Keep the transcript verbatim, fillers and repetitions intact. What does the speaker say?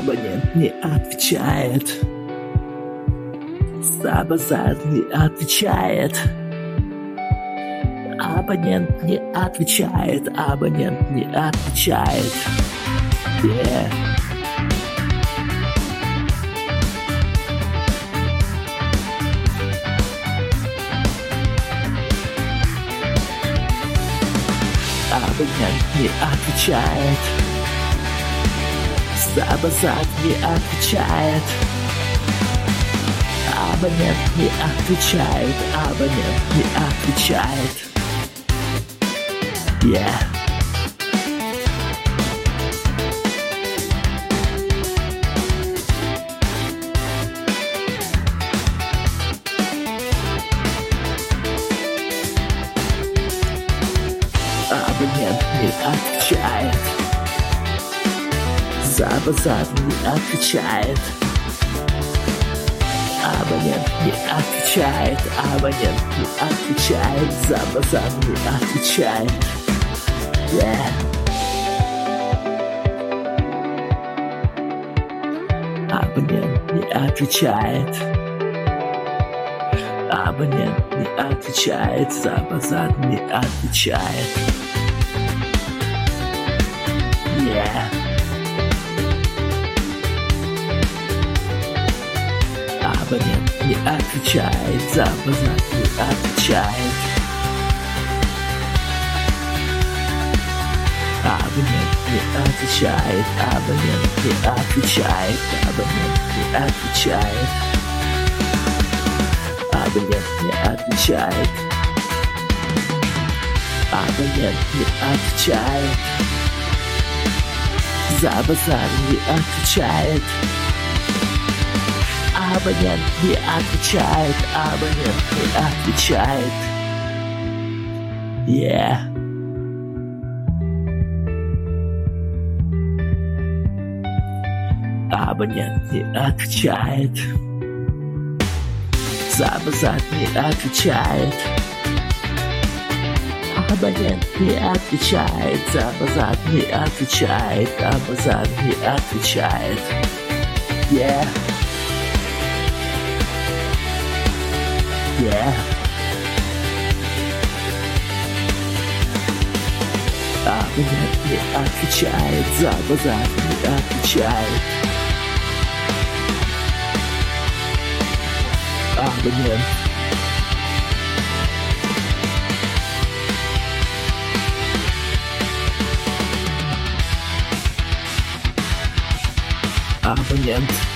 Абонент не отвечает. Абазар не отвечает. Абонент не отвечает. Абонент не отвечает. Yeah. Абонент не отвечает. Абазар не отвечает. Абонент не отвечает. Абонент не отвечает. Yeah. Абонент не отвечает. За базар не отвечает. Абонент не отвечает. Абонент не отвечает. За базар не отвечает. Yeah. Абонент не отвечает. Абонент не отвечает. За базар не отвечает. Yeah. Абонент не отвечает. За базар не отвечает. Абонент не отвечает. Абонент не отвечает. Абонент не отвечает. Абонент не отвечает. Абонент не отвечает. За базар не отвечает. Абонент не отвечает. Абонент не отвечает. Yeah. Абонент не отвечает. За базар не отвечает. Абонент не отвечает. За базар не отвечает. А базар не отвечает. Yeah. Yeah. Абонент не отвечает. За базар не отвечает. Абонент. Абонент.